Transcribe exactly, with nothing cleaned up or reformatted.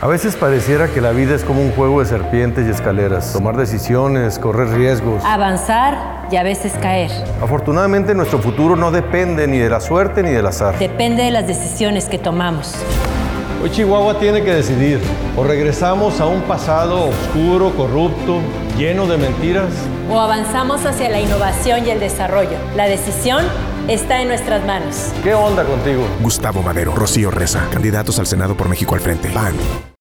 A veces pareciera que la vida es como un juego de serpientes y escaleras. Tomar decisiones, correr riesgos. Avanzar y a veces caer. Afortunadamente nuestro futuro no depende ni de la suerte ni del azar. Depende de las decisiones que tomamos. Hoy Chihuahua tiene que decidir. O regresamos a un pasado oscuro, corrupto, lleno de mentiras. O avanzamos hacia la innovación y el desarrollo. La decisión está en nuestras manos. ¿Qué onda contigo? Gustavo Madero, Rocío Reza, candidatos al Senado por México al Frente. P A N.